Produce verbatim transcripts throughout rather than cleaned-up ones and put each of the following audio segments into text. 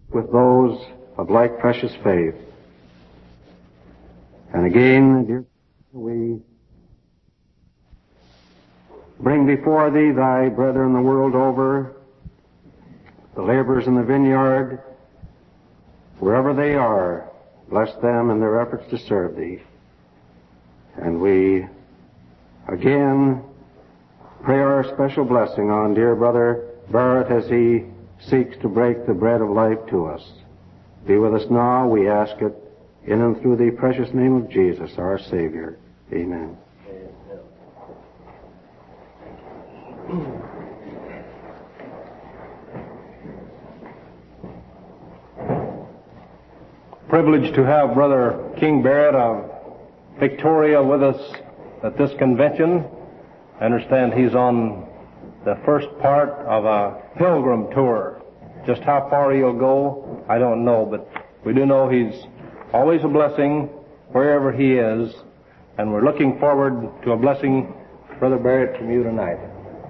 with those of like precious faith. And again, dear, we bring before thee thy brethren the world over, the laborers in the vineyard, wherever they are. Bless them in their efforts to serve thee. And we again pray our special blessing on dear brother Barrett as he seeks to break the bread of life to us. Be with us now, we ask it in and through the precious name of Jesus, our Savior. Amen. Privileged to have Brother King Barrett of Victoria with us at this convention. I understand he's on the first part of a pilgrim tour. Just how far he'll go, I don't know, but we do know he's always a blessing wherever he is, and we're looking forward to a blessing, Brother Barrett, from you tonight.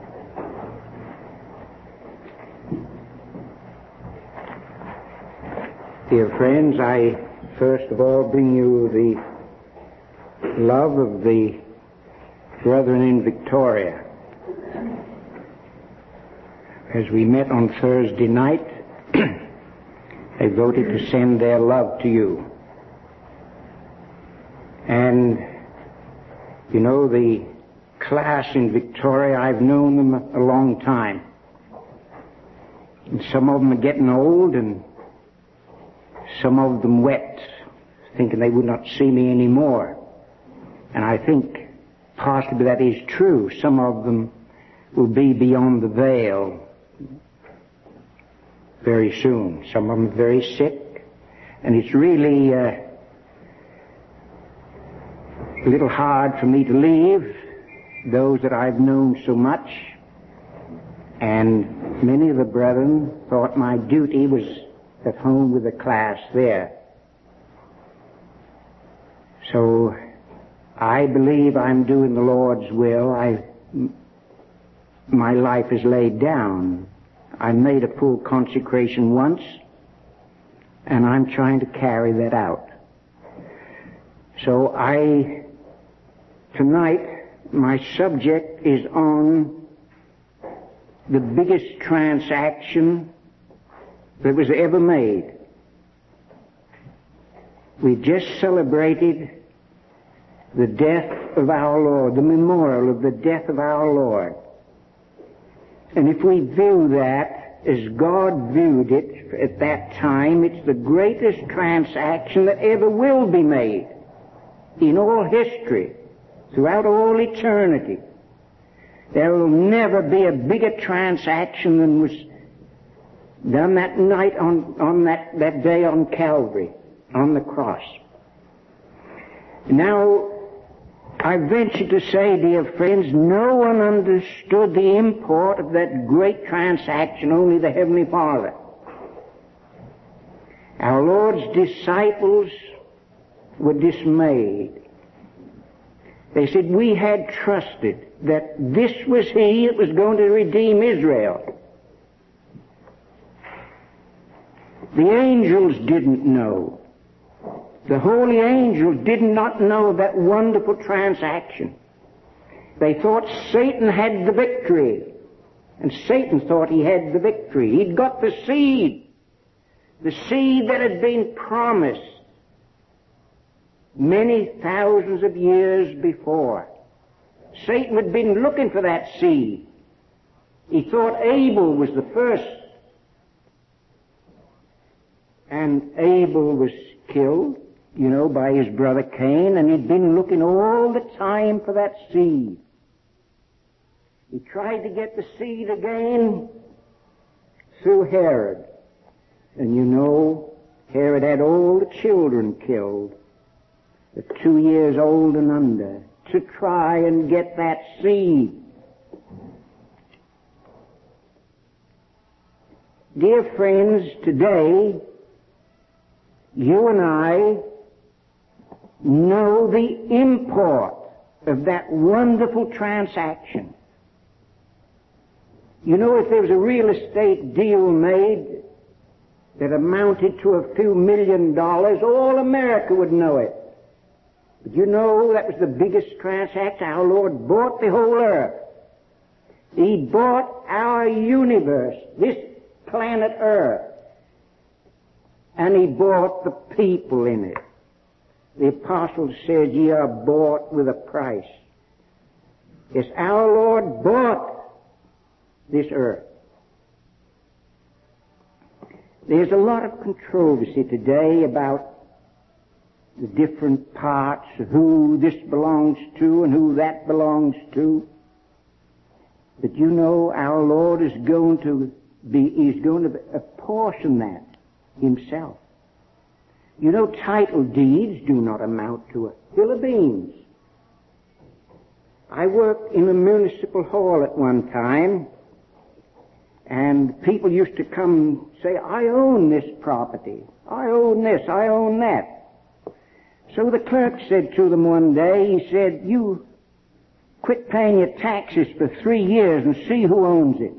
Dear friends, I first of all bring you the love of the brethren in Victoria. As we met on Thursday night, they voted to send their love to you. And, you know, the class in Victoria, I've known them a long time. And some of them are getting old, and some of them wept, thinking they would not see me anymore. And I think possibly that is true. Some of them will be beyond the veil very soon. Some of them are very sick. And it's really uh, a little hard for me to leave those that I've known so much. And many of the brethren thought my duty was at home with the class there. So I believe I'm doing the Lord's will. I, my life is laid down. I made a full consecration once, and I'm trying to carry that out. So I, tonight, my subject is on the biggest transaction that was ever made. We just celebrated the death of our Lord, the memorial of the death of our Lord. And if we view that as God viewed it at that time, it's the greatest transaction that ever will be made in all history, throughout all eternity. There will never be a bigger transaction than was done that night on, on that, that day on Calvary, on the cross. Now, I venture to say, dear friends, no one understood the import of that great transaction, only the Heavenly Father. Our Lord's disciples were dismayed. They said, we had trusted that this was He that was going to redeem Israel. The angels didn't know. The holy angels did not know that wonderful transaction. They thought Satan had the victory. And Satan thought he had the victory. He'd got the seed. The seed that had been promised many thousands of years before. Satan had been looking for that seed. He thought Abel was the first. And Abel was killed, you know, by his brother Cain, and he'd been looking all the time for that seed. He tried to get the seed again through Herod. And you know, Herod had all the children killed, the two years old and under, to try and get that seed. Dear friends, today, you and I know the import of that wonderful transaction. You know, if there was a real estate deal made, that amounted to a few million dollars, all America would know it. But you know, that was the biggest transaction. Our Lord bought the whole earth. He bought our universe, this planet Earth. And He bought the people in it. The apostle says, ye are bought with a price. Yes, our Lord bought this earth. There's a lot of controversy today about the different parts, who this belongs to and who that belongs to. But you know, our Lord is going to be, He's going to apportion that Himself. You know, title deeds do not amount to a hill of beans. I worked in a municipal hall at one time, and people used to come and say, I own this property. I own this. I own that. So the clerk said to them one day, he said, you quit paying your taxes for three years and see who owns it.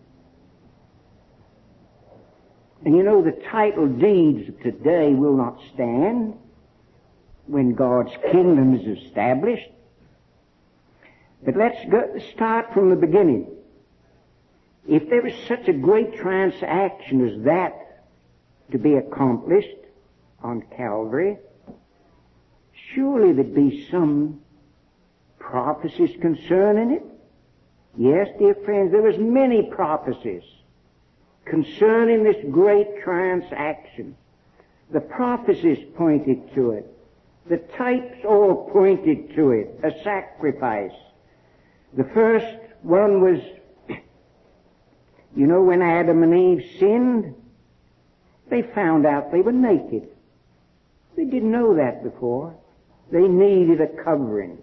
And you know, the title deeds of today will not stand when God's kingdom is established. But let's go, start from the beginning. If there is such a great transaction as that to be accomplished on Calvary, surely there'd be some prophecies concerning it. Yes, dear friends, there was many prophecies concerning this great transaction. The prophecies pointed to it. The types all pointed to it, a sacrifice. The first one was, you know, when Adam and Eve sinned, they found out they were naked. They didn't know that before. They needed a covering.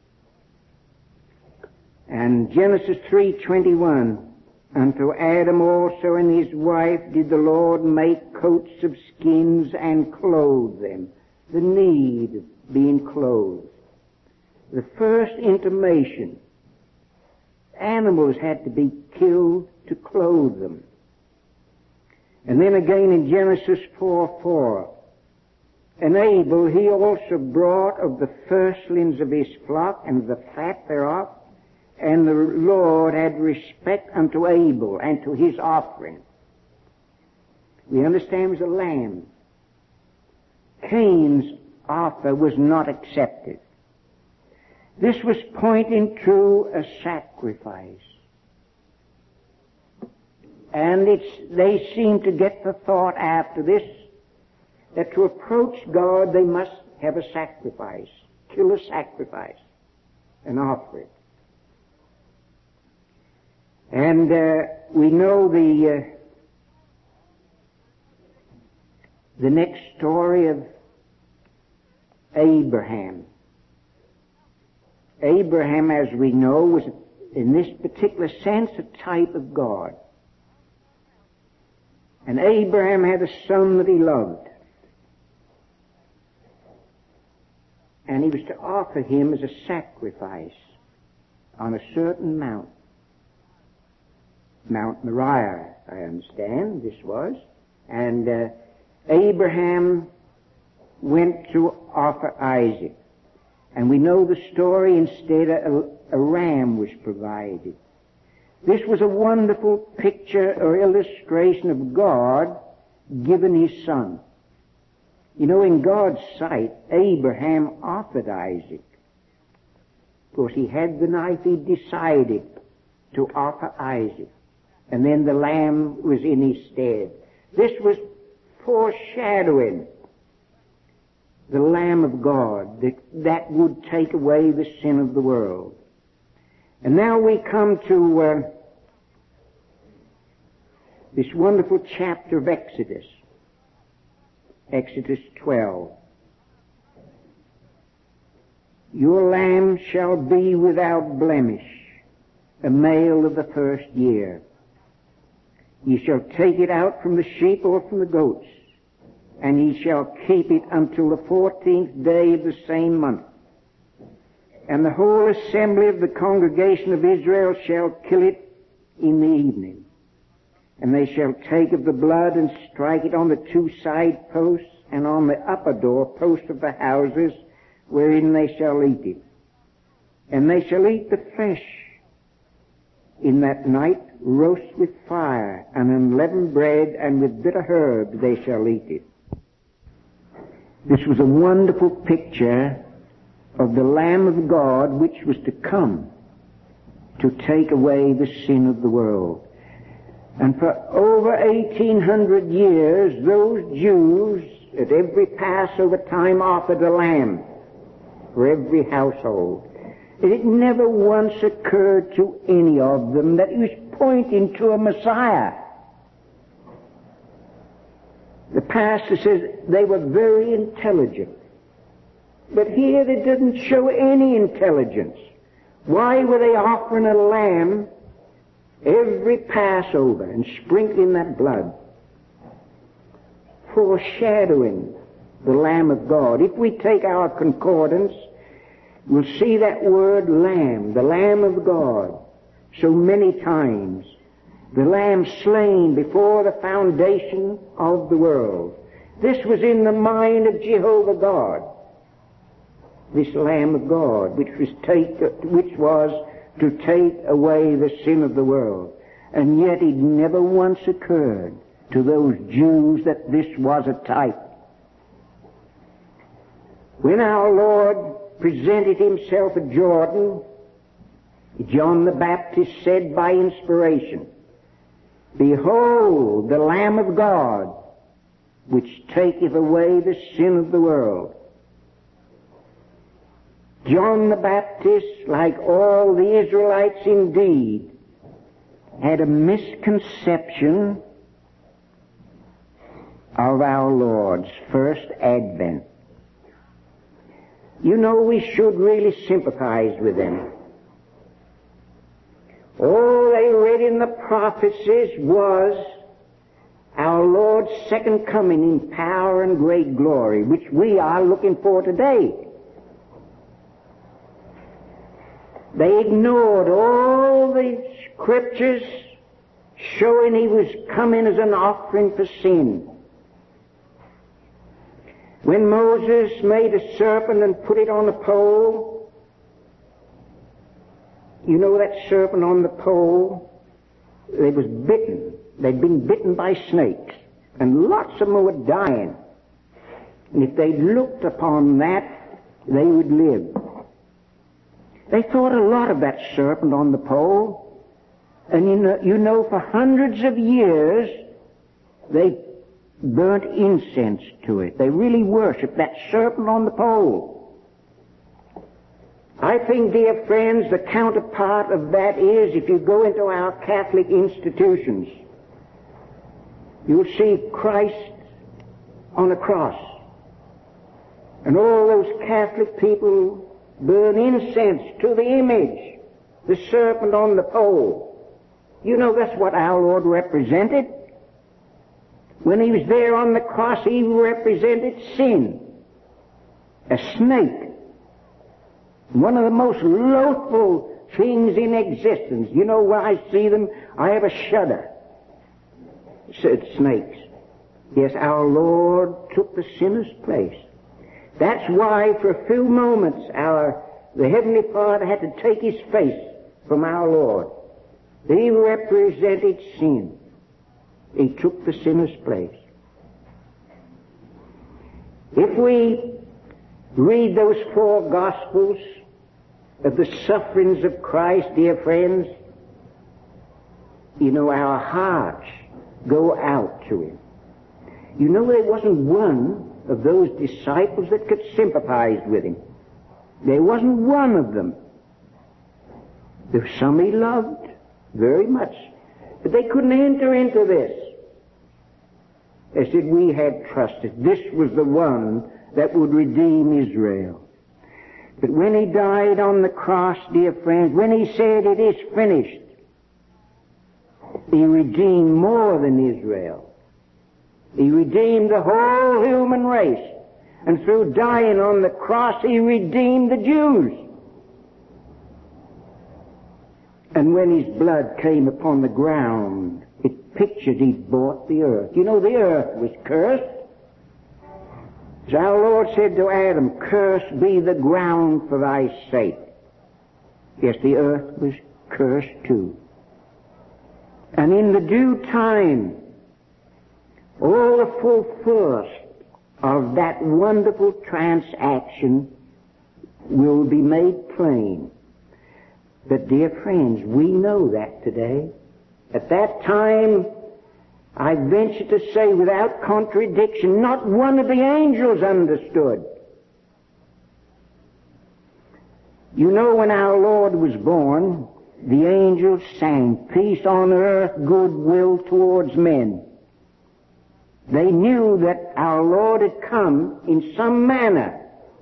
And Genesis three twenty-one, unto Adam also and his wife did the Lord make coats of skins and clothe them. The need of being clothed. The first intimation. Animals had to be killed to clothe them. And then again in Genesis four four, and Abel he also brought of the firstlings of his flock and the fat thereof, and the Lord had respect unto Abel and to his offering. We understand it was a lamb. Cain's offer was not accepted. This was pointing to a sacrifice. And it's, they seem to get the thought after this that to approach God they must have a sacrifice, kill a sacrifice, and offer it. And uh, we know the uh, the next story of Abraham. Abraham, as we know, was in this particular sense a type of God. And Abraham had a son that he loved. And he was to offer him as a sacrifice on a certain mount. Mount Moriah, I understand this was. And uh, Abraham went to offer Isaac. And we know the story. Instead a, a ram was provided. This was a wonderful picture or illustration of God giving his son. You know, in God's sight, Abraham offered Isaac. Of course, he had the knife. He decided to offer Isaac. And then the lamb was in his stead. This was foreshadowing the Lamb of God that, that would take away the sin of the world. And now we come to uh, this wonderful chapter of Exodus. Exodus twelve. Your lamb shall be without blemish, a male of the first year. Ye shall take it out from the sheep or from the goats, and ye shall keep it until the fourteenth day of the same month. And the whole assembly of the congregation of Israel shall kill it in the evening. And they shall take of the blood and strike it on the two side posts and on the upper door posts of the houses wherein they shall eat it. And they shall eat the flesh in that night, roast with fire, and unleavened bread, and with bitter herb they shall eat it. This was a wonderful picture of the Lamb of God which was to come to take away the sin of the world. And for over eighteen hundred years, those Jews at every Passover time offered a lamb for every household. And it never once occurred to any of them that it was pointing to a Messiah. The pastor says they were very intelligent. But here they didn't show any intelligence. Why were they offering a lamb every Passover and sprinkling that blood? Foreshadowing the Lamb of God. If we take our concordance, we'll see that word Lamb, the Lamb of God, so many times. The Lamb slain before the foundation of the world. This was in the mind of Jehovah God. This Lamb of God, which was take, which was to take away the sin of the world. And yet it never once occurred to those Jews that this was a type. When our Lord presented himself at Jordan, John the Baptist said by inspiration, "Behold the Lamb of God, which taketh away the sin of the world." John the Baptist, like all the Israelites indeed, had a misconception of our Lord's first advent. You know, we should really sympathize with them. All they read in the prophecies was our Lord's second coming in power and great glory, which we are looking for today. They ignored all the scriptures showing he was coming as an offering for sin. When Moses made a serpent and put it on a pole, you know that serpent on the pole, they was bitten. They'd been bitten by snakes, and lots of them were dying. And if they'd looked upon that, they would live. They thought a lot of that serpent on the pole, and you know, you know for hundreds of years they burnt incense to it. They really worshipped that serpent on the pole. I think, dear friends, the counterpart of that is, if you go into our Catholic institutions, you'll see Christ on a cross. And all those Catholic people burn incense to the image, the serpent on the pole. You know that's what our Lord represented. When he was there on the cross, he represented sin. A snake. One of the most loathful things in existence. You know, when I see them, I have a shudder. Said snakes. Yes, our Lord took the sinner's place. That's why for a few moments our the Heavenly Father had to take his face from our Lord. He represented sin. He took the sinner's place. If we read those four Gospels of the sufferings of Christ, dear friends, you know, our hearts go out to him. You know, there wasn't one of those disciples that could sympathize with him. There wasn't one of them. There were some he loved very much, but they couldn't enter into this. They said, we had trusted. This was the one that would redeem Israel. But when he died on the cross, dear friends, when he said it is finished, he redeemed more than Israel. He redeemed the whole human race. And through dying on the cross, he redeemed the Jews. And when his blood came upon the ground It pictures He bought the earth. You know, the earth was cursed. As our Lord said to Adam, cursed be the ground for thy sake. Yes, the earth was cursed too. And in the due time, all the fulfillment of that wonderful transaction will be made plain. But dear friends, we know that today. At that time, I venture to say without contradiction, not one of the angels understood. You know, when our Lord was born, the angels sang, peace on earth, goodwill towards men. They knew that our Lord had come in some manner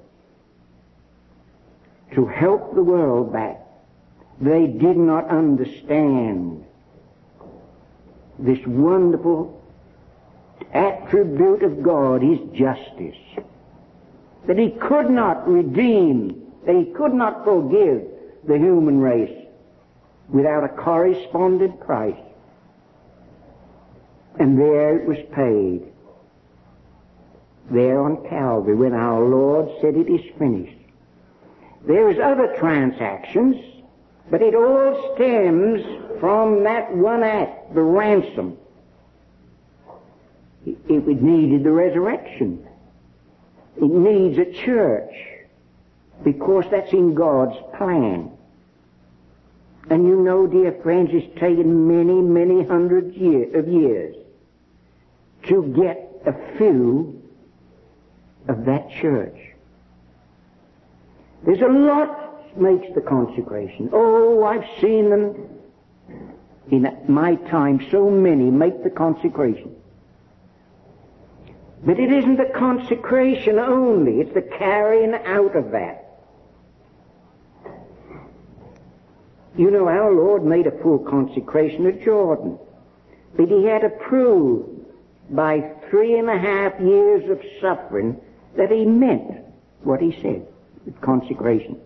to help the world back. They did not understand this wonderful attribute of God, His justice. That He could not redeem, that He could not forgive the human race without a correspondent price. And there it was paid. There on Calvary, when our Lord said, it is finished. There is other transactions, but it all stems from that one act, the ransom. It, it needed the resurrection. It needs a church, because that's in God's plan. And you know, dear friends, it's taken many, many hundreds year, of years to get a few of that church. There's a lot makes the consecration. Oh, I've seen them in my time, so many make the consecration. But it isn't the consecration only, it's the carrying out of that. You know, our Lord made a full consecration at Jordan, but He had to prove by three and a half years of suffering that He meant what He said with consecration.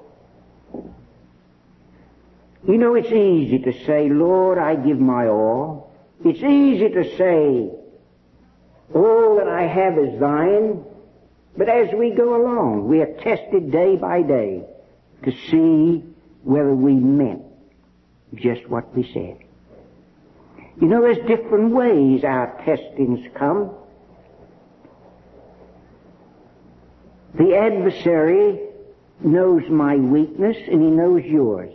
You know, it's easy to say, Lord, I give my all. It's easy to say, all that I have is thine. But as we go along, we are tested day by day to see whether we meant just what we said. You know, there's different ways our testings come. The adversary knows my weakness and he knows yours.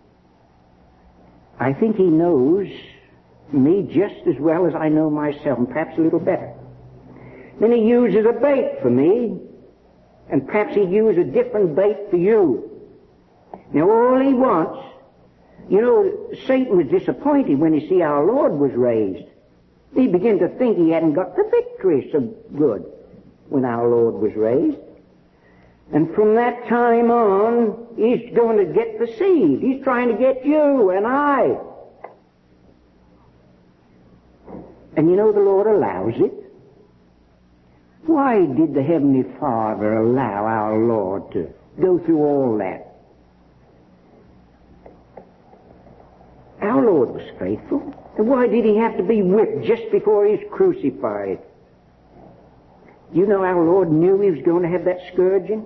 I think he knows me just as well as I know myself, and perhaps a little better. Then he uses a bait for me, and perhaps he uses a different bait for you. Now all he wants, you know, Satan was disappointed when he see our Lord was raised. He began to think he hadn't got the victory so good when our Lord was raised. And from that time on, he's going to get the seed. He's trying to get you and I. And you know, the Lord allows it. Why did the Heavenly Father allow our Lord to go through all that? Our Lord was faithful. And why did He have to be whipped just before He was crucified? You know, our Lord knew He was going to have that scourging.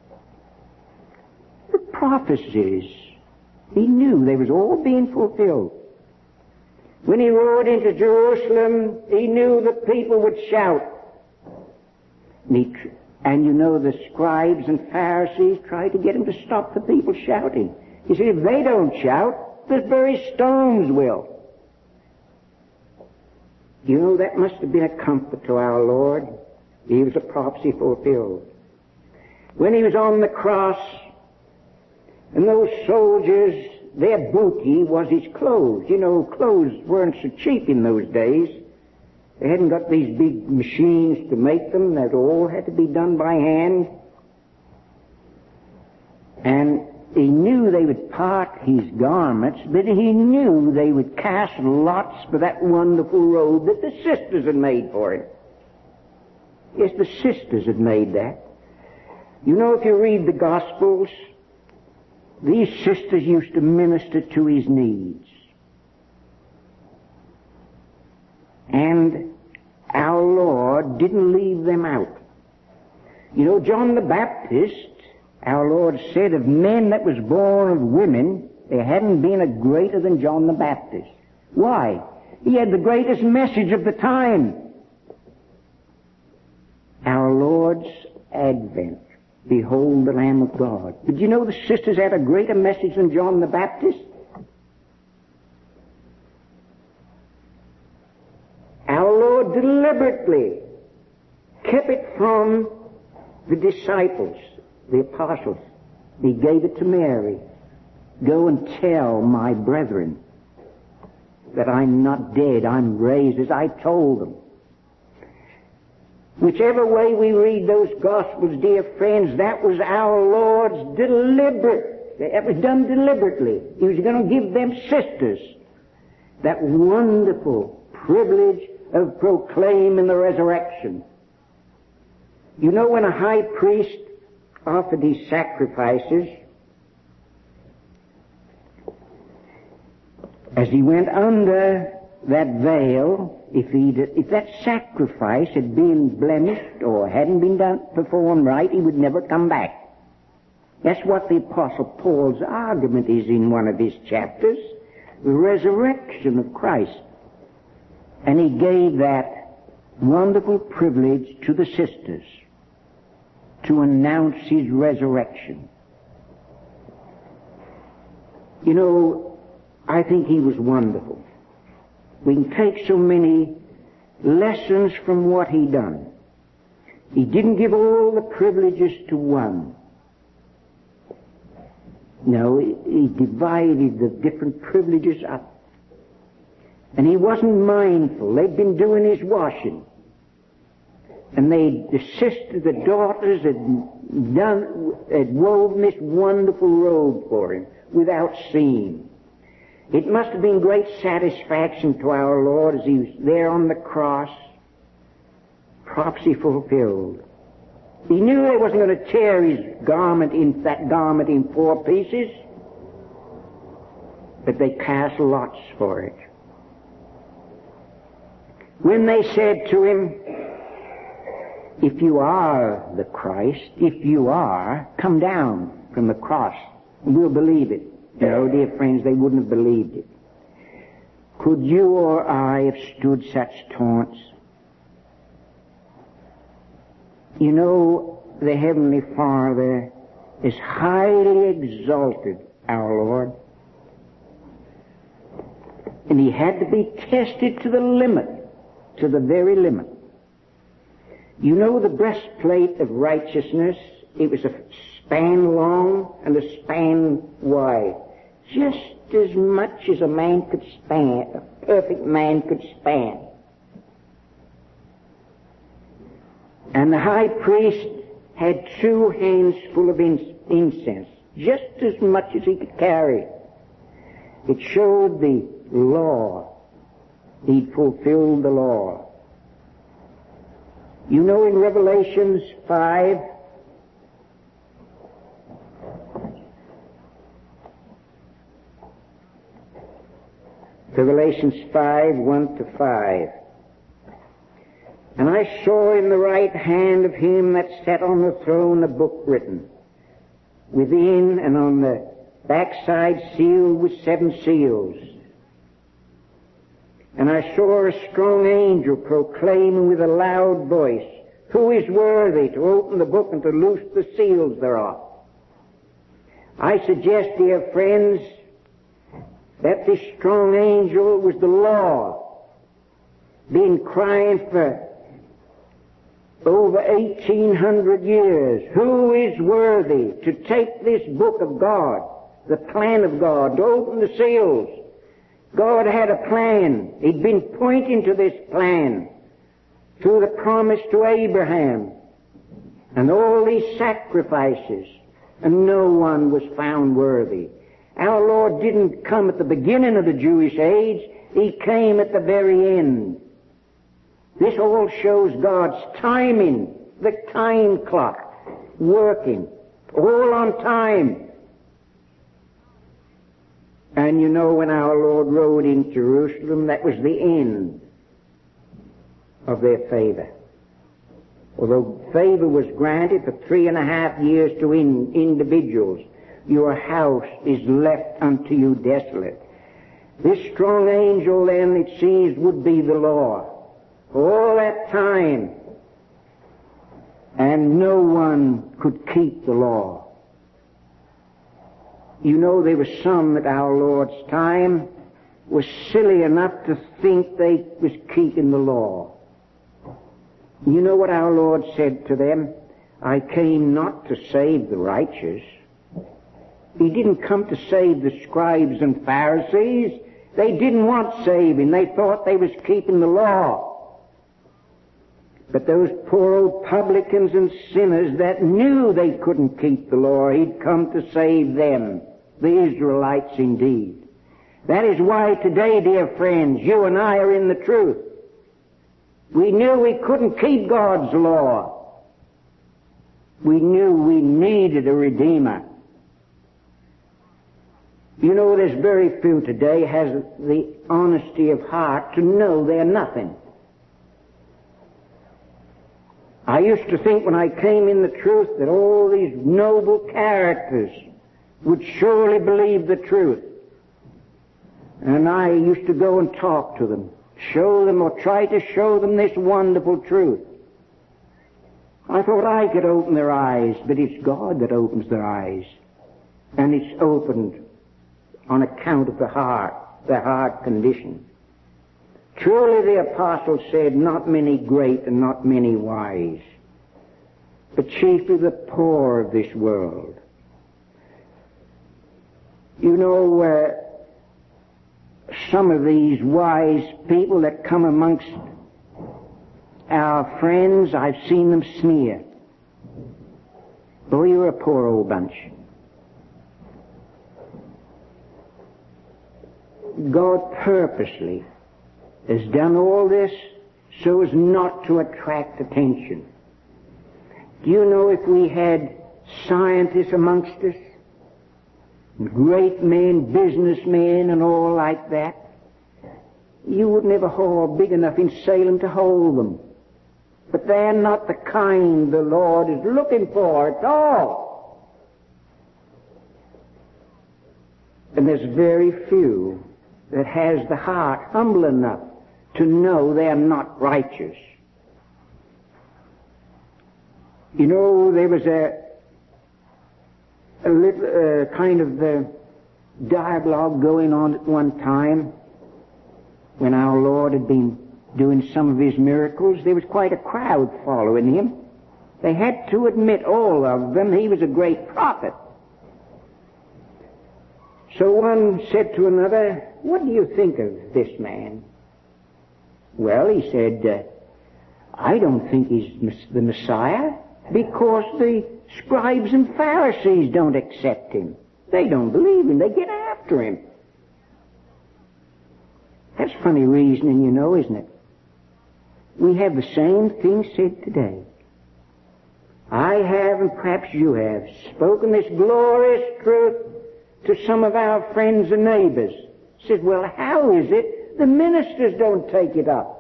The prophecies, He knew they was all being fulfilled. When He rode into Jerusalem, He knew the people would shout. And, he, and you know, the scribes and Pharisees tried to get Him to stop the people shouting. He said, if they don't shout, the very stones will. You know, that must have been a comfort to our Lord. He was a prophecy fulfilled. When He was on the cross, and those soldiers, their booty was His clothes. You know, clothes weren't so cheap in those days. They hadn't got these big machines to make them. That all had to be done by hand. And He knew they would part His garments, but He knew they would cast lots for that wonderful robe that the sisters had made for Him. Yes, the sisters had made that. You know, if you read the Gospels, these sisters used to minister to His needs. And our Lord didn't leave them out. You know, John the Baptist, our Lord said of men that was born of women, there hadn't been a greater than John the Baptist. Why? He had the greatest message of the time. Our Lord's advent. Behold the Lamb of God. Did you know the sisters had a greater message than John the Baptist? Our Lord deliberately kept it from the disciples, the apostles. He gave it to Mary. Go and tell my brethren that I'm not dead, I'm raised as I told them. Whichever way we read those Gospels, dear friends, that was our Lord's deliberate. That was done deliberately. He was going to give them sisters that wonderful privilege of proclaiming the resurrection. You know, when a high priest offered his sacrifices, as he went under that veil, if he if that sacrifice had been blemished or hadn't been done performed right, he would never come back. That's what the Apostle Paul's argument is in one of his chapters, the resurrection of Christ. And he gave that wonderful privilege to the sisters to announce his resurrection. You know, I think he was wonderful. We can take so many lessons from what he done. He didn't give all the privileges to one. No, he divided the different privileges up. And he wasn't mindful. They'd been doing his washing. And they, the sisters, the daughters had done, had woven this wonderful robe for him without seam. It must have been great satisfaction to our Lord as he was there on the cross, prophecy fulfilled. He knew they wasn't going to tear his garment in, that garment in four pieces, but they cast lots for it. When they said to him, if you are the Christ, if you are, come down from the cross, and we'll believe it. No, dear friends, they wouldn't have believed it. Could you or I have stood such taunts? You know, the Heavenly Father is highly exalted, our Lord. And he had to be tested to the limit, to the very limit. You know the breastplate of righteousness, it was a span long and a span wide. Just as much as a man could span, a perfect man could span. And the high priest had two hands full of incense, just as much as he could carry. It showed the law. He'd fulfilled the law. You know in Revelations five, Revelations five, one to five. And I saw in the right hand of him that sat on the throne a book written, within and on the backside sealed with seven seals. And I saw a strong angel proclaiming with a loud voice, who is worthy to open the book and to loose the seals thereof? I suggest, dear friends, that this strong angel was the law, been crying for over eighteen hundred years. Who is worthy to take this book of God, the plan of God, to open the seals? God had a plan. He'd been pointing to this plan through the promise to Abraham and all these sacrifices, and no one was found worthy. Our Lord didn't come at the beginning of the Jewish age. He came at the very end. This all shows God's timing, the time clock, working, all on time. And you know, when our Lord rode in Jerusalem, that was the end. of their favor. Although favor was granted for three and a half years to in, individuals, your house is left unto you desolate. This strong angel then, it seems, would be the law for all that time, and no one could keep the law. You know, there were some at our Lord's time were silly enough to think they was keeping the law. You know what our Lord said to them? I came not to save the righteous. He didn't come to save the scribes and Pharisees. They didn't want saving. They thought they was keeping the law. But those poor old publicans and sinners that knew they couldn't keep the law, He'd come to save them, the Israelites indeed. That is why today, dear friends, you and I are in the truth. We knew we couldn't keep God's law. We knew we needed a Redeemer. You know, there's very few today has the honesty of heart to know they're nothing. I used to think when I came in the truth that all these noble characters would surely believe the truth. And I used to go and talk to them, show them or try to show them this wonderful truth. I thought I could open their eyes, but it's God that opens their eyes. And it's opened on account of the heart, the heart condition. Truly the apostle said, not many great and not many wise, but chiefly the poor of this world. You know, uh, some of these wise people that come amongst our friends, I've seen them sneer. Oh, you're a poor old bunch. God purposely has done all this so as not to attract attention. Do you know, if we had scientists amongst us, great men, businessmen and all like that, you wouldn't have a hall big enough in Salem to hold them. But they're not the kind the Lord is looking for at all. And there's very few that has the heart humble enough to know they're not righteous. You know, there was a, a little uh, kind of uh, dialogue going on at one time when our Lord had been doing some of His miracles. There was quite a crowd following Him. They had to admit, all of them, He was a great prophet. So one said to another, what do you think of this man? Well, he said, uh, I don't think he's the Messiah because the scribes and Pharisees don't accept him. They don't believe him. They get after him. That's funny reasoning, you know, isn't it? We have the same thing said today. I have, and perhaps you have, spoken this glorious truth to some of our friends and neighbors. Said, well, how is it the ministers don't take it up?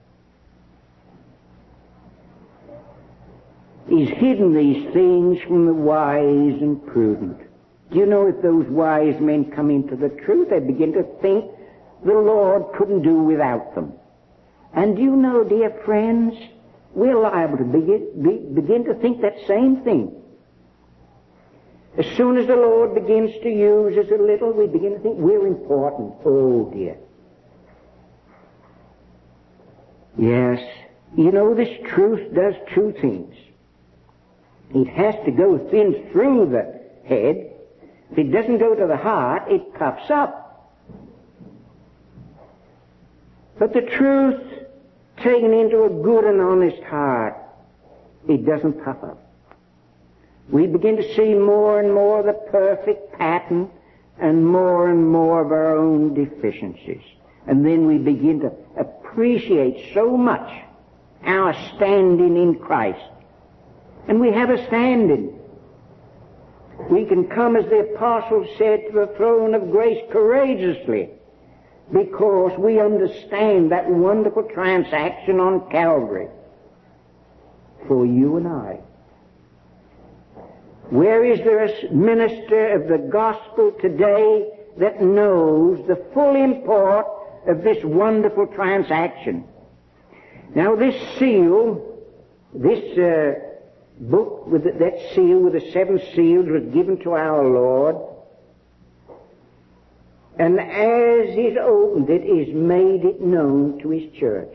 He's hidden these things from the wise and prudent. Do you know, if those wise men come into the truth, they begin to think the Lord couldn't do without them. And do you know, dear friends, we're liable to begin, be, begin to think that same thing. As soon as the Lord begins to use us a little, we begin to think we're important. Oh, dear. Yes, you know, this truth does two things. It has to go thin through the head. If it doesn't go to the heart, it puffs up. But the truth, taken into a good and honest heart, it doesn't puff up. We begin to see more and more the perfect pattern and more and more of our own deficiencies. And then we begin to appreciate so much our standing in Christ. And we have a standing. We can come, as the apostle said, to the throne of grace courageously because we understand that wonderful transaction on Calvary for you and I. Where is there a minister of the gospel today that knows the full import of this wonderful transaction? Now this seal, this uh, book with the, that seal with the seven seals was given to our Lord, and as He's opened it, He's made it known to His church.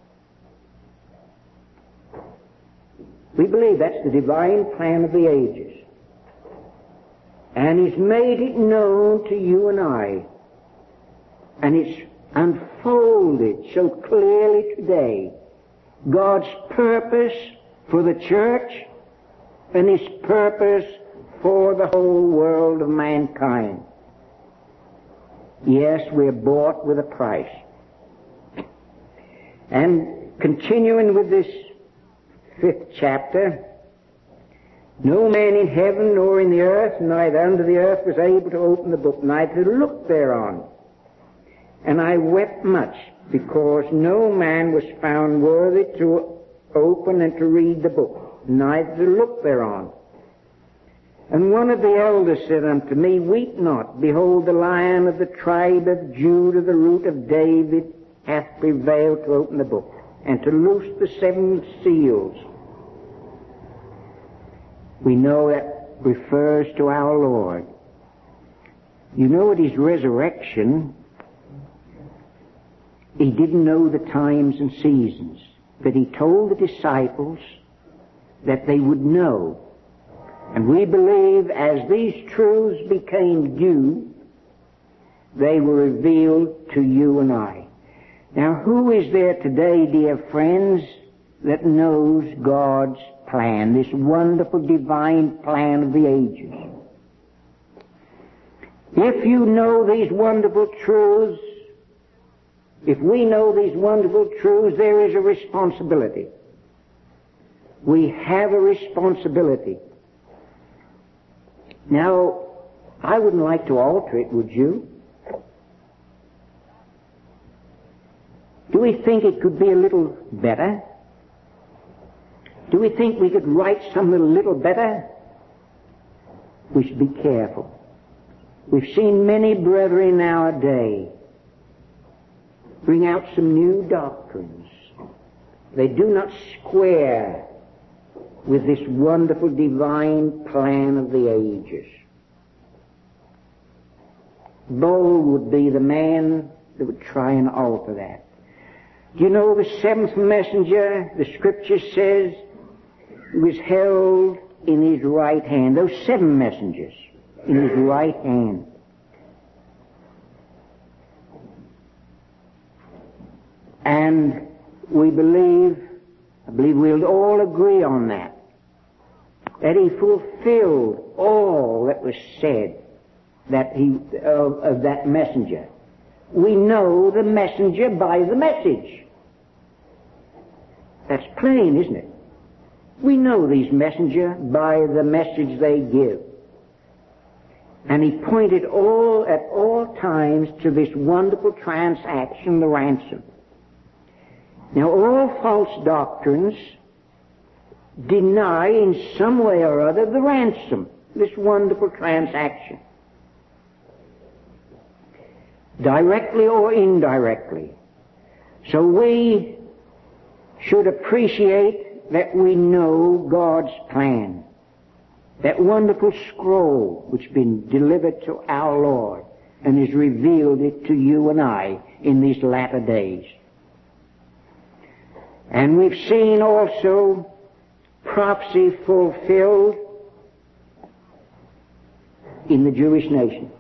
We believe that's the divine plan of the ages. And He's made it known to you and I. And it's unfolded so clearly today. God's purpose for the church and His purpose for the whole world of mankind. Yes, we're bought with a price. And continuing with this fifth chapter, no man in heaven nor in the earth, neither under the earth, was able to open the book, neither to look thereon. And I wept much, because no man was found worthy to open and to read the book, neither to look thereon. And one of the elders said unto me, Weep not, behold, the Lion of the tribe of Judah, the root of David, hath prevailed to open the book, and to loose the seven seals. We know that refers to our Lord. You know, at His resurrection, He didn't know the times and seasons, but He told the disciples that they would know. And we believe as these truths became due, they were revealed to you and I. Now, who is there today, dear friends, that knows God's plan, this wonderful divine plan of the ages? If you know these wonderful truths, if we know these wonderful truths, there is a responsibility. We have a responsibility. Now, I wouldn't like to alter it, would you? Do we think it could be a little better? Do we think we could write something a little better? We should be careful. We've seen many brethren nowadays bring out some new doctrines. They do not square with this wonderful divine plan of the ages. Bold would be the man that would try and alter that. Do you know the seventh messenger, the Scripture says, was held in his right hand. Those seven messengers in his right hand. And we believe, I believe we'll all agree on that, that he fulfilled all that was said that he of, of that messenger. We know the messenger by the message. That's plain, isn't it? We know these messengers by the message they give. And he pointed all at all times to this wonderful transaction, the ransom. Now, all false doctrines deny in some way or other the ransom, this wonderful transaction. Directly or indirectly. So we should appreciate that we know God's plan. That wonderful scroll which has been delivered to our Lord and has revealed it to you and I in these latter days. And we've seen also prophecy fulfilled in the Jewish nation.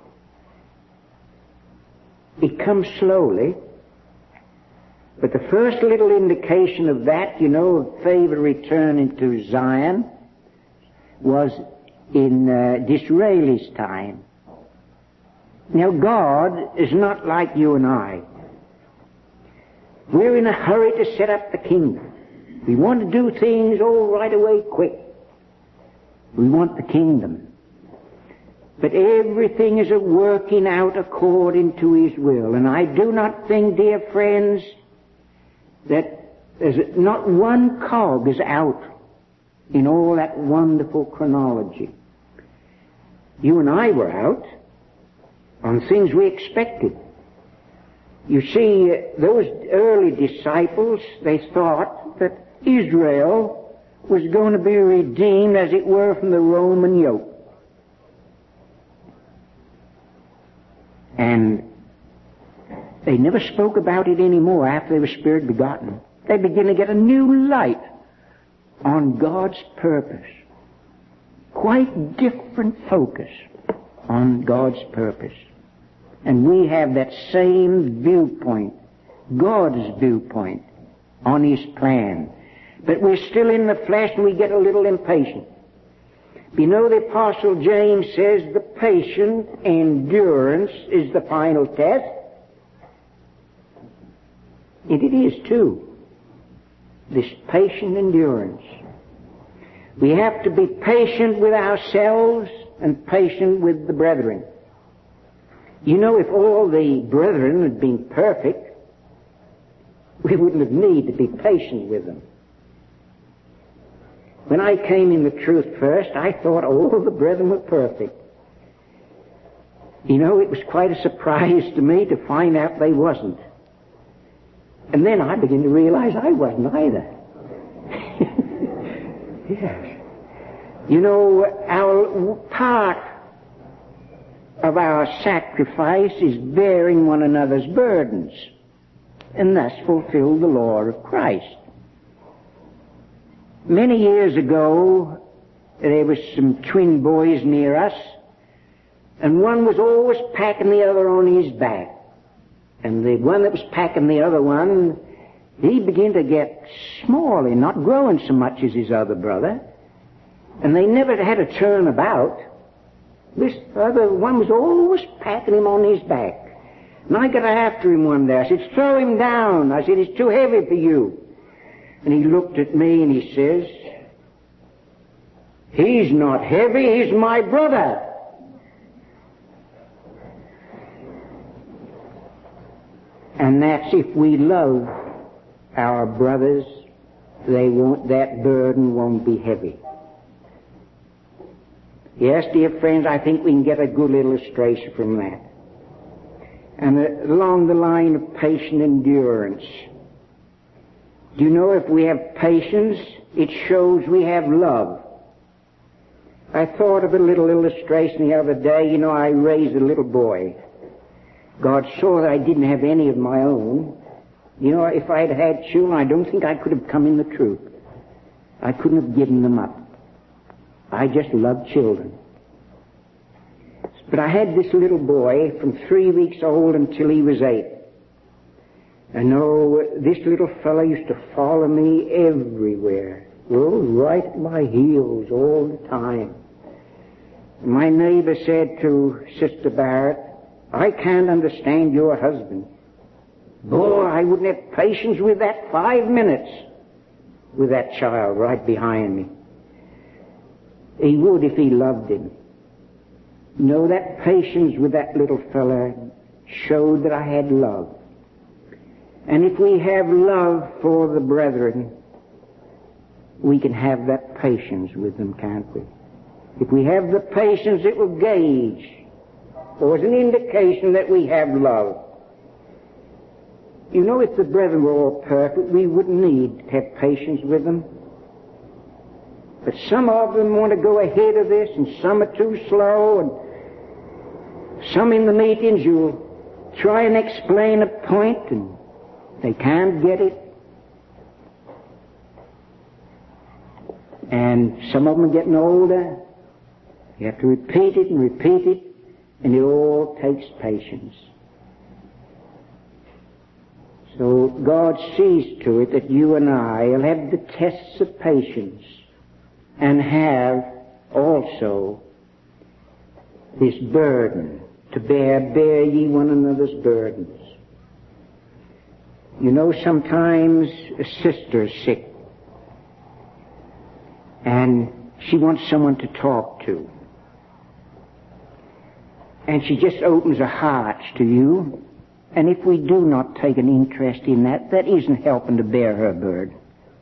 It comes slowly, but the first little indication of that, you know, of favor returning to Zion, was in uh, Disraeli's time. Now, God is not like you and I. We're in a hurry to set up the kingdom. We want to do things all right away quick. We want the kingdom. But everything is a working out according to His will. And I do not think, dear friends, that there's not one cog is out in all that wonderful chronology. You and I were out on things we expected. You see, those early disciples, they thought that Israel was going to be redeemed, as it were, from the Roman yoke. And they never spoke about it anymore after they were Spirit begotten. They began to get a new light on God's purpose. Quite different focus on God's purpose. And we have that same viewpoint, God's viewpoint, on His plan. But we're still in the flesh and we get a little impatient. You know, the Apostle James says the patient endurance is the final test. And it is too. This patient endurance. We have to be patient with ourselves and patient with the brethren. You know, if all the brethren had been perfect, we wouldn't have needed to be patient with them. When I came in the truth first, I thought all the brethren were perfect. You know, it was quite a surprise to me to find out they wasn't. And then I began to realize I wasn't either. Yes. You know, our part of our sacrifice is bearing one another's burdens, and thus fulfill the law of Christ. Many years ago, there was some twin boys near us, and one was always packing the other on his back. And the one that was packing the other one, he began to get small and not growing so much as his other brother. And they never had to turn about. This other one was always packing him on his back. And I got after him one day. I said, throw him down. I said, he's too heavy for you. And he looked at me and he says, he's not heavy, he's my brother. And that's if we love our brothers, they won't, that burden won't be heavy. Yes, dear friends, I think we can get a good illustration from that. And uh, along the line of patient endurance, do you know if we have patience, it shows we have love. I thought of a little illustration the other day. You know, I raised a little boy. God saw that I didn't have any of my own. You know, if I had had children, I don't think I could have come in the truth. I couldn't have given them up. I just love children. But I had this little boy from three weeks old until he was eight. And oh, this little fellow used to follow me everywhere. Oh, right at my heels all the time. My neighbor said to Sister Barrett, I can't understand your husband. Boy, I wouldn't have patience with that five minutes with that child right behind me. He would if he loved him. No, that patience with that little fella showed that I had love. And if we have love for the brethren, we can have that patience with them, can't we? If we have the patience, it will gauge, or is an indication that we have love. You know, if the brethren were all perfect, we wouldn't need to have patience with them. But some of them want to go ahead of this, and some are too slow, and some in the meetings you'll try and explain a point, and they can't get it. And some of them are getting older. You have to repeat it and repeat it, and it all takes patience. So God sees to it that you and I will have the tests of patience and have also this burden to bear, bear ye one another's burdens. You know, sometimes a sister is sick and she wants someone to talk to. and she just opens her heart to you. And if we do not take an interest in that, that isn't helping to bear her burden.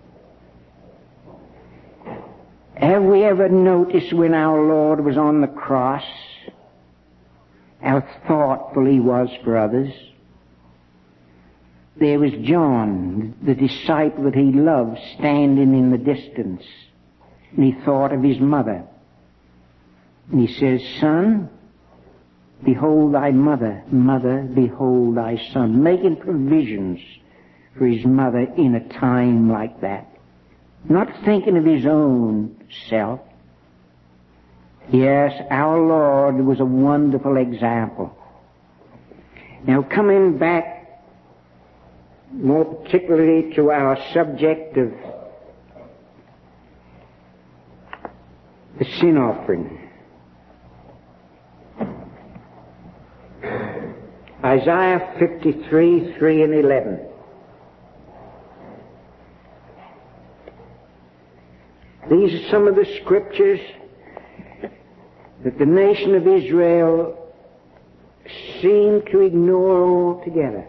Have we ever noticed when our Lord was on the cross how thoughtful he was for others? There was John, the disciple that he loved, standing in the distance, and he thought of his mother. And he says, "Son, behold thy mother. Mother, behold thy son." Making provisions for his mother in a time like that. Not thinking of his own self. Yes, our Lord was a wonderful example. Now, coming back more particularly to our subject of the sin offering. Isaiah fifty-three, three and eleven. These are some of the scriptures that the nation of Israel seemed to ignore altogether.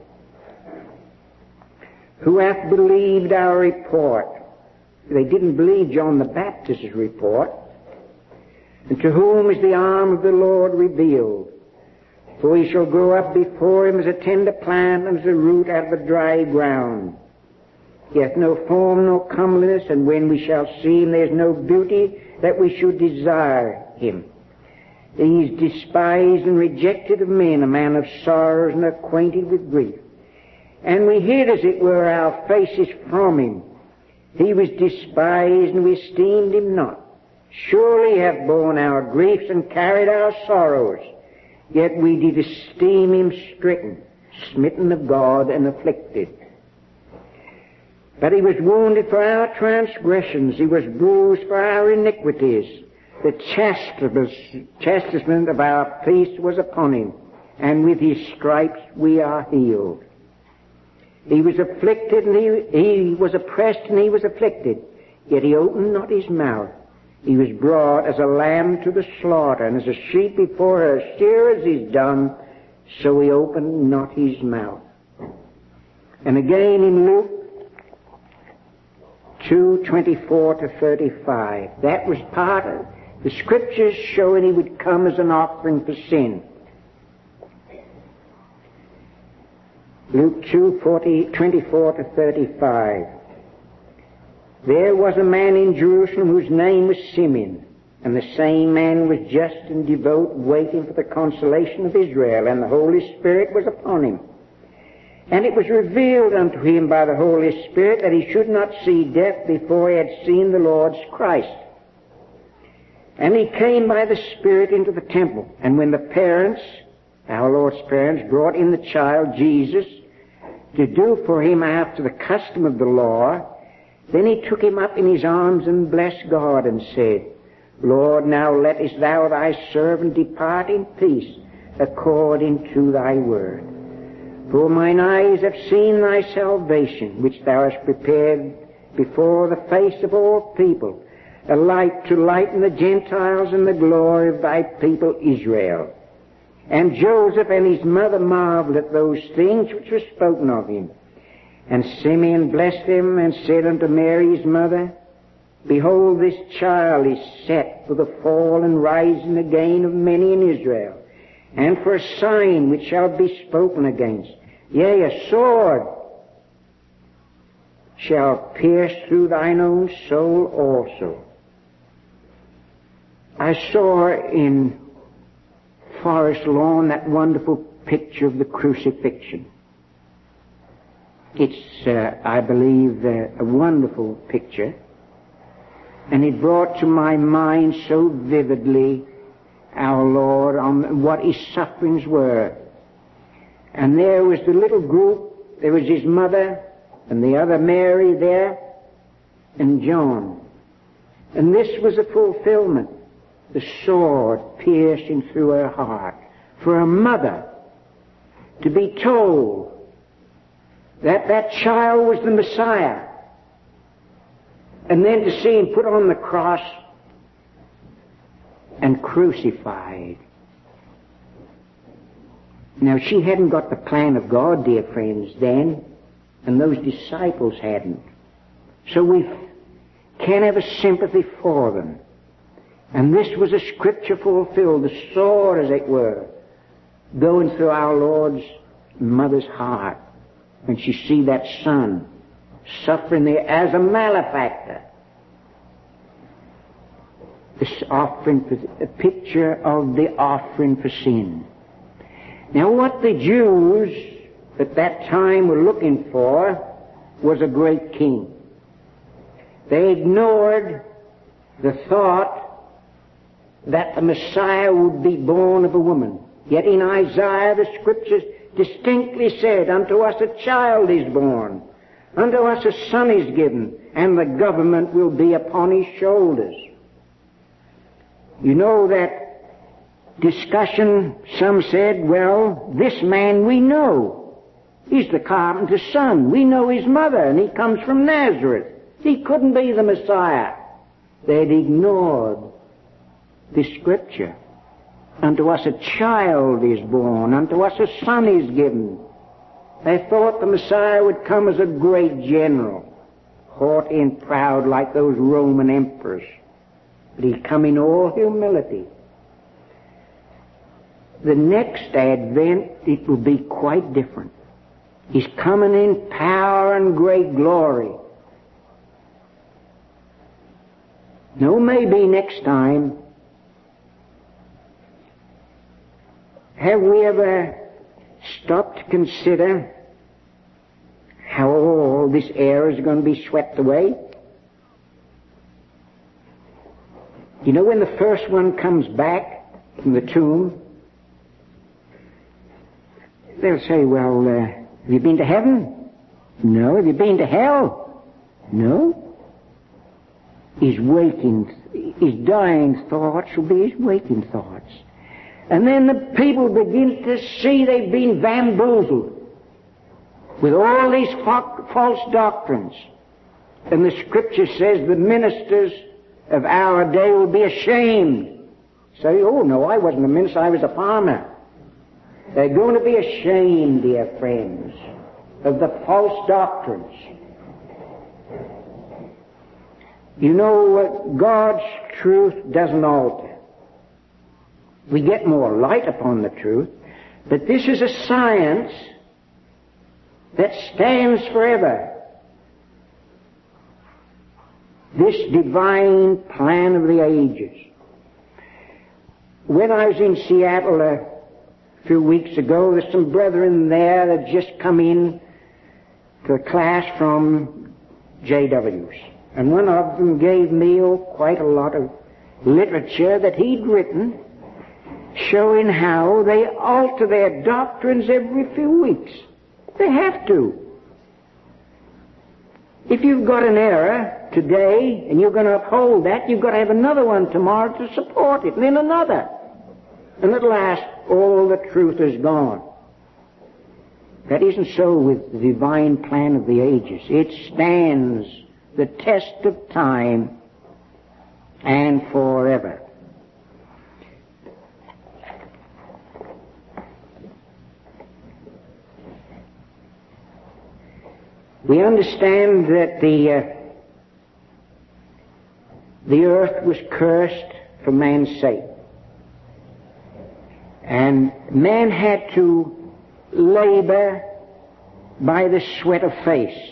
Who hath believed our report? They didn't believe John the Baptist's report. And to whom is the arm of the Lord revealed? For he shall grow up before him as a tender plant and as a root out of the dry ground. He hath no form nor comeliness, and when we shall see him there is no beauty that we should desire him. He is despised and rejected of men, a man of sorrows and acquainted with grief. And we hid, as it were, our faces from him. He was despised, and we esteemed him not. Surely he hath borne our griefs and carried our sorrows. Yet we did esteem him stricken, smitten of God, and afflicted. But he was wounded for our transgressions, he was bruised for our iniquities. The chastisement of our peace was upon him, and with his stripes we are healed. He was afflicted, and he, he was oppressed, and he was afflicted. Yet he opened not his mouth. He was brought as a lamb to the slaughter, and as a sheep before her shearers is dumb, so he opened not his mouth. And again in Luke two, twenty-four to thirty-five, that was part of the scriptures showing he would come as an offering for sin. Luke two, twenty-four to thirty-five. There was a man in Jerusalem whose name was Simeon, and the same man was just and devout, waiting for the consolation of Israel, and the Holy Spirit was upon him. And it was revealed unto him by the Holy Spirit that he should not see death before he had seen the Lord's Christ. And he came by the Spirit into the temple, and when the parents, our Lord's parents, brought in the child Jesus to do for him after the custom of the law, then he took him up in his arms and blessed God and said, Lord, now lettest thou thy servant depart in peace according to thy word. For mine eyes have seen thy salvation, which thou hast prepared before the face of all people, a light to lighten the Gentiles and the glory of thy people Israel. And Joseph and his mother marveled at those things which were spoken of him. And Simeon blessed him and said unto Mary his mother, Behold, this child is set for the fall and rising again of many in Israel, and for a sign which shall be spoken against. Yea, a sword shall pierce through thine own soul also. I saw in Forest Lawn that wonderful picture of the crucifixion. It's, uh, I believe, uh, a wonderful picture. And it brought to my mind so vividly our Lord on what his sufferings were. And there was the little group, there was his mother, and the other Mary there, and John. And this was a fulfillment. The sword piercing through her heart. For a mother to be told that that child was the Messiah, and then to see him put on the cross and crucified. Now, she hadn't got the plan of God, dear friends, then, and those disciples hadn't. So we can have a sympathy for them. And this was a scripture fulfilled, the sword, as it were, going through our Lord's mother's heart when she see that son suffering there as a malefactor. This offering, for, a picture of the offering for sin. Now, what the Jews at that time were looking for was a great king. They ignored the thought that the Messiah would be born of a woman. Yet in Isaiah the Scriptures distinctly said, "Unto us a child is born, unto us a son is given, and the government will be upon his shoulders." You know that discussion, some said, well, this man we know. He's the carpenter's son. We know his mother, and he comes from Nazareth. He couldn't be the Messiah. They'd ignored the Scripture. Unto us a child is born, unto us a son is given. They thought the Messiah would come as a great general, haughty and proud like those Roman emperors. But he'd come in all humility. The next advent, it will be quite different. He's coming in power and great glory. No, maybe next time. Have we ever stopped to consider how all this air is going to be swept away? You know, when the first one comes back from the tomb, they'll say, well, uh, have you been to heaven? No. Have you been to hell? No. His waking, his dying thoughts will be his waking thoughts. And then the people begin to see they've been bamboozled with all these fa- false doctrines. And the Scripture says the ministers of our day will be ashamed. Say, oh no, I wasn't a minister, I was a farmer. They're going to be ashamed, dear friends, of the false doctrines. You know, God's truth doesn't alter. We get more light upon the truth, but this is a science that stands forever. This divine plan of the ages. When I was in Seattle a few weeks ago, there's some brethren there that had just come in to a class from J W's. And one of them gave me oh, quite a lot of literature that he'd written showing how they alter their doctrines every few weeks. They have to. If you've got an error today and you're going to uphold that, you've got to have another one tomorrow to support it, and then another. And at last, all the truth is gone. That isn't so with the divine plan of the ages. It stands the test of time and forever. We understand that the uh, the earth was cursed for man's sake. And man had to labor by the sweat of face.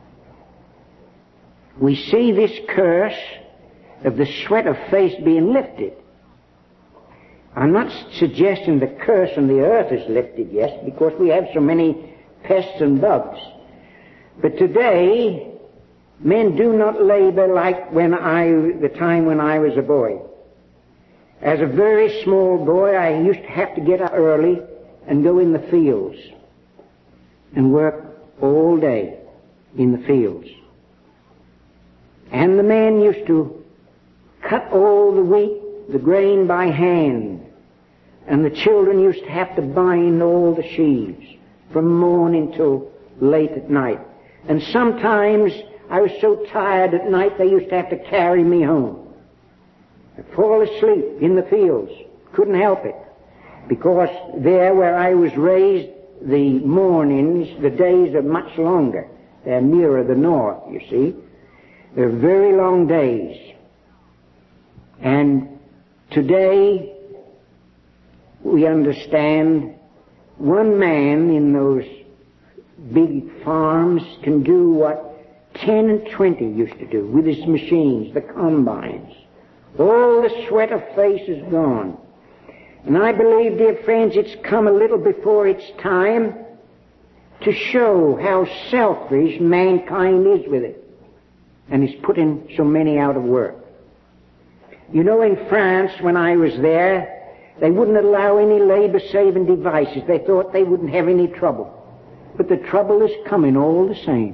We see this curse of the sweat of face being lifted. I'm not suggesting the curse on the earth is lifted yet, because we have so many pests and bugs. But today, men do not labor like when I, the time when I was a boy. As a very small boy, I used to have to get up early and go in the fields and work all day in the fields. And the man used to cut all the wheat, the grain by hand. And the children used to have to bind all the sheaves from morning till late at night. And sometimes I was so tired at night they used to have to carry me home. I'd fall asleep in the fields. Couldn't help it. Because there where I was raised, the mornings, the days are much longer. They're nearer the north, you see. They're very long days. And today, we understand one man in those big farms can do what ten and twenty used to do with his machines, the combines. All the sweat of face is gone. And I believe, dear friends, it's come a little before its time to show how selfish mankind is with it, and is putting so many out of work. You know, in France, when I was there, they wouldn't allow any labor-saving devices. They thought they wouldn't have any trouble. But the trouble is coming all the same.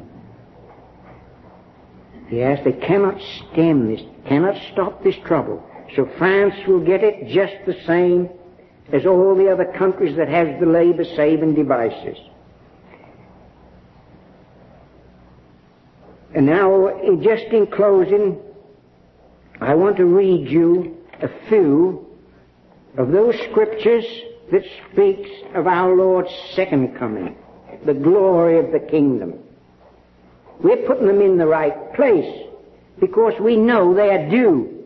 Yes, they cannot stem this, cannot stop this trouble. So France will get it just the same as all the other countries that have the labor-saving devices. And now, just in closing, I want to read you a few of those scriptures that speaks of our Lord's second coming, the glory of the kingdom. We're putting them in the right place because we know they are due.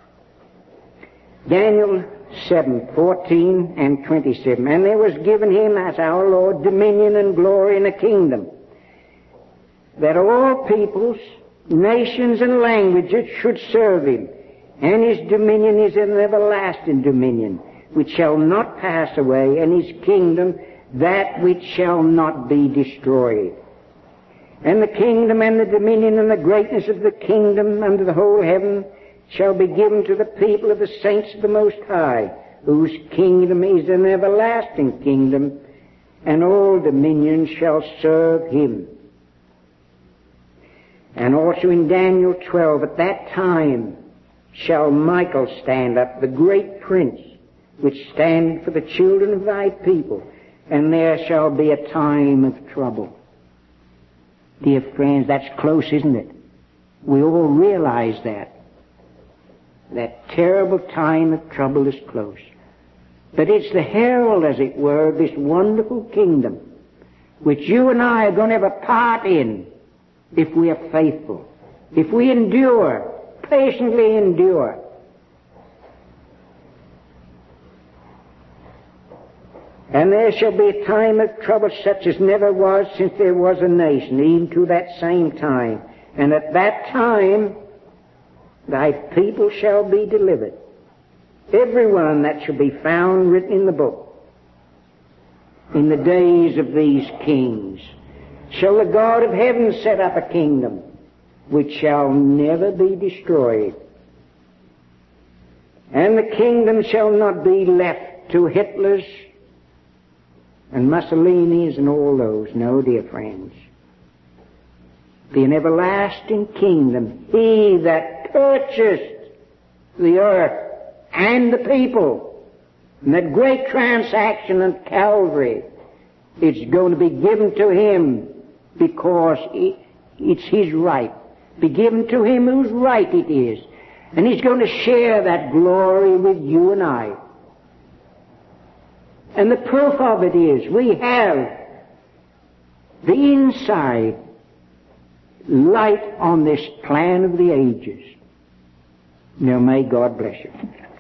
Daniel seven, fourteen and twenty-seven. And there was given him, as our Lord, dominion and glory and a kingdom, that all peoples, nations and languages should serve him. And his dominion is an everlasting dominion, which shall not pass away, and his kingdom that which shall not be destroyed. And the kingdom and the dominion and the greatness of the kingdom under the whole heaven shall be given to the people of the saints of the Most High, whose kingdom is an everlasting kingdom, and all dominions shall serve him. And also in Daniel twelve, at that time shall Michael stand up, the great prince, which stand for the children of thy people, and there shall be a time of trouble. Dear friends, that's close, isn't it? We all realize that. That terrible time of trouble is close. But it's the herald, as it were, of this wonderful kingdom, which you and I are going to have a part in if we are faithful, if we endure, patiently endure. And there shall be a time of trouble such as never was since there was a nation, even to that same time. And at that time thy people shall be delivered, every one that shall be found written in the book. In the days of these kings shall the God of heaven set up a kingdom which shall never be destroyed. And the kingdom shall not be left to Hitlers and Mussolini's and all those. No, dear friends. Be an everlasting kingdom. He that purchased the earth and the people, and that great transaction at Calvary, it's going to be given to him because it's his right. Be given to him whose right it is. And he's going to share that glory with you and I. And the proof of it is we have the inside light on this plan of the ages. Now may God bless you.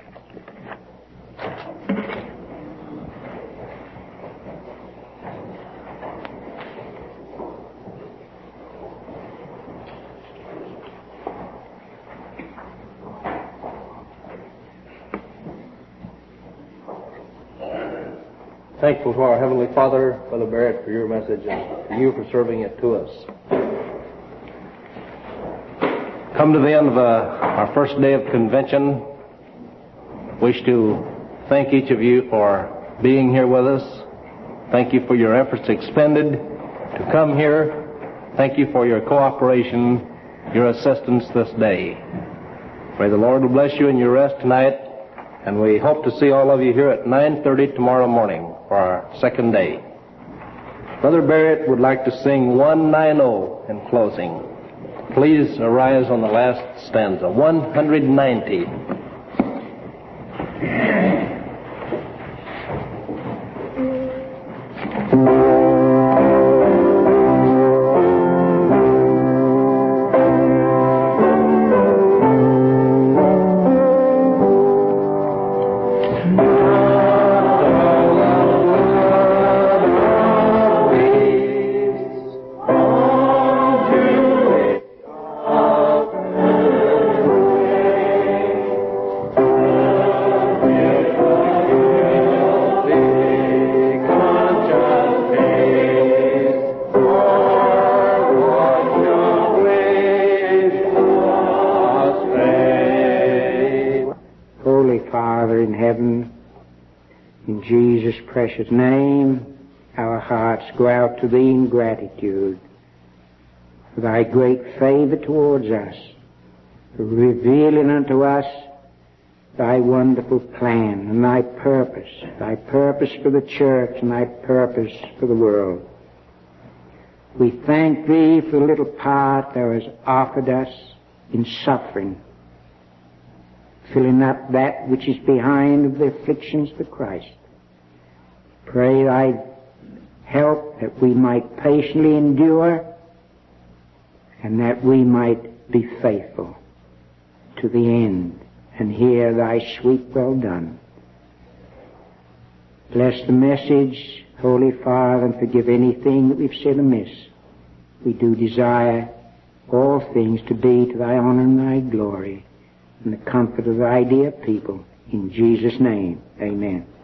Thankful to our Heavenly Father, Brother Barrett, for your message, and to you for serving it to us. Come to the end of uh, our first day of convention. Wish to thank each of you for being here with us. Thank you for your efforts expended to come here. Thank you for your cooperation, your assistance this day. May the Lord will bless you in your rest tonight, and we hope to see all of you here at nine thirty tomorrow morning for our second day. Brother Barrett would like to sing one ninety in closing. Please arise on the last stanza, one ninety. in heaven. In Jesus' precious name, our hearts go out to Thee in gratitude for Thy great favor towards us, for revealing unto us Thy wonderful plan and Thy purpose, Thy purpose for the church and Thy purpose for the world. We thank Thee for the little part Thou hast offered us in suffering, filling up that which is behind of the afflictions of Christ. Pray Thy help that we might patiently endure and that we might be faithful to the end and hear Thy sweet well done. Bless the message, Holy Father, and forgive anything that we've said amiss. We do desire all things to be to Thy honor and Thy glory and the comfort of Thy dear people. In Jesus' name, amen.